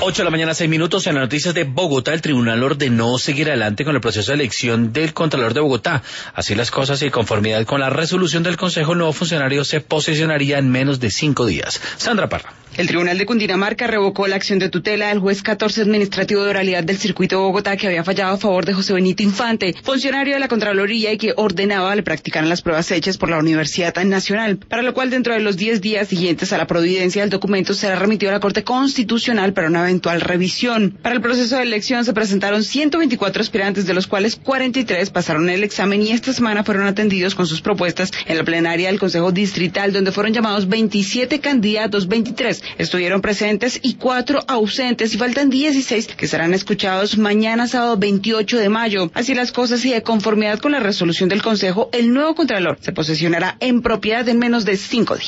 8 de la mañana, 6 minutos. En las noticias de Bogotá, el tribunal ordenó seguir adelante con el proceso de elección del Contralor de Bogotá. Así las cosas, y conformidad con la resolución del Consejo, el nuevo funcionario se posesionaría en menos de 5 días. Sandra Parra. El Tribunal de Cundinamarca revocó la acción de tutela del juez 14 administrativo de oralidad del Circuito de Bogotá, que había fallado a favor de José Benito Infante, funcionario de la Contraloría y que ordenaba le practicaran las pruebas hechas por la Universidad Nacional, para lo cual dentro de los 10 días siguientes a la providencia del documento será remitido a la Corte Constitucional para una eventual revisión. Para el proceso de elección se presentaron 124 aspirantes, de los cuales 43 pasaron el examen y esta semana fueron atendidos con sus propuestas en la plenaria del Consejo Distrital, donde fueron llamados 27 candidatos, 23 estuvieron presentes y 4 ausentes, y faltan 16 que serán escuchados mañana sábado 28 de mayo. Así las cosas, y de conformidad con la resolución del Consejo, el nuevo Contralor se posesionará en propiedad en menos de 5 días.